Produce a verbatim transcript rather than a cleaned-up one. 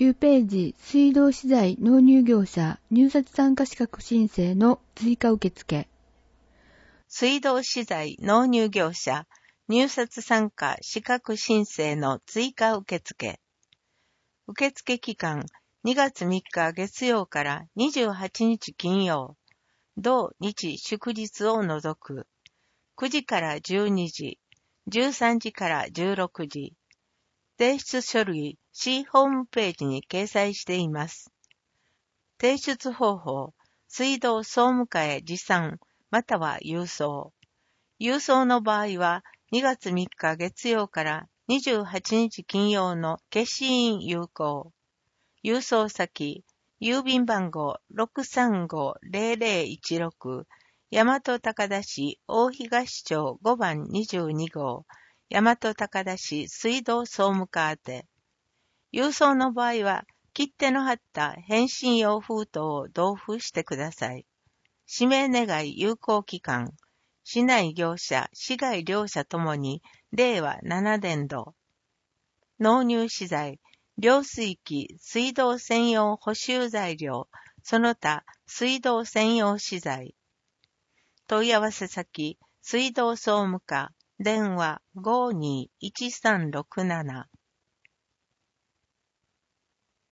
きゅうページ、水道資材納入業者入札参加資格申請の追加受付。 水道資材納入業者入札参加資格申請の追加受付。受付期間にがつみっか月曜からにじゅうはちにち金曜、同日祝日を除く、くじからじゅうにじ、じゅうさんじからじゅうろくじ、提出書類、市ホームページに掲載しています。提出方法、水道総務課へ持参、または郵送。郵送の場合は、にがつみっか月曜からにじゅうはちにち金曜の消印有効。郵送先、郵便番号 ろくさんごーぜろぜろいちろく、大和高田市大東町ごばんにじゅうにごう、大和高田市水道総務課宛て。郵送の場合は、切手の貼った返信用封筒を同封してください。指名願い有効期間、市内業者、市外両者ともに、れいわななねんど。納入資材、浄水器、水道専用補修材料、その他、水道専用資材。問い合わせ先、水道総務課、電話 ごーにーいちさんろくなな